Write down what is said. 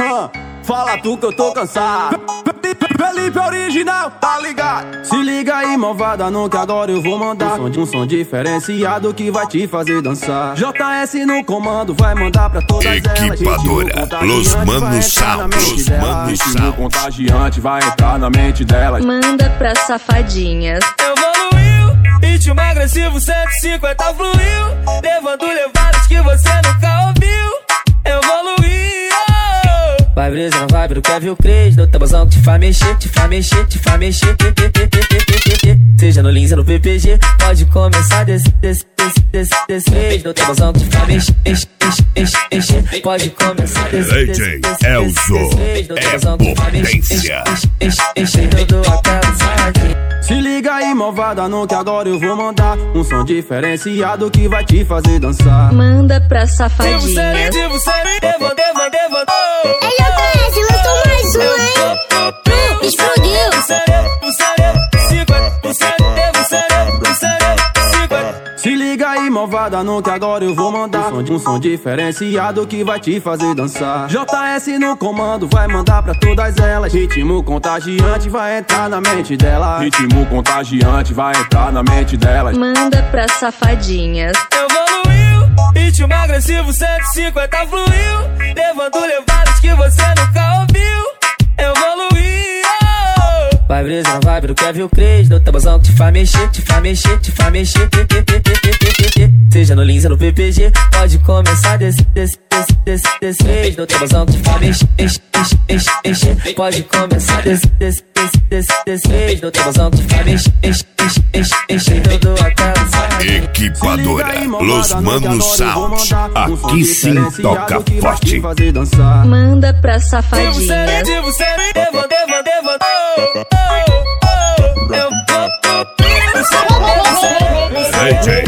Fala tu que eu tô cansado. Felipe original, tá ligado? Se liga aí, malvada, não que agora eu vou mandar um som diferenciado que vai te fazer dançar. JS no comando, vai mandar pra todas elas. Equipadora, Los Manos Sound, Los Manos Sound. Contagiante vai entrar na mente delas. Manda pra safadinhas. Evoluiu, ritmo agressivo 150 fluiu, levando levadas que você nunca ouviu. Evoluiu. Vai brisa na vibe do Kevin Cres, no tabuzão que te faz mexer, te faz mexer, te faz mexer. Seja no Lins ou no PPG, pode começar desse vez. No tabuzão que te faz mexer, pode começar desse vez. DJ Elzo é potência. Se liga aí, malvada, não que agora eu vou mandar um som diferenciado que vai te fazer dançar. Manda pra safadinhas. Ele lançou mais um, hein? Explodiu. Se liga aí, malvada, não que agora eu vou mandar um som diferenciado que vai te fazer dançar. JS no comando, vai mandar pra todas elas. Ritmo contagiante vai entrar na mente dela. Ritmo contagiante vai entrar na mente delas. Manda pra safadinhas. Evoluiu, ritmo agressivo 150 fluiu, levando levadas que você nunca ouviu. Evoluiu. Vai brisa na vibe do Kevin Cres, no tabuzão que te faz mexer, te faz mexer, te faz mexer. Seja no Lins ou no PPG, pode começar desse vez. No tabuzão que te faz mexer, pode começar desse vez. No tabuzão que te faz mexer, todo a casa. Equipadora, Los Manos Sound. Aqui sim toca forte. Manda pra safadinhas. DJ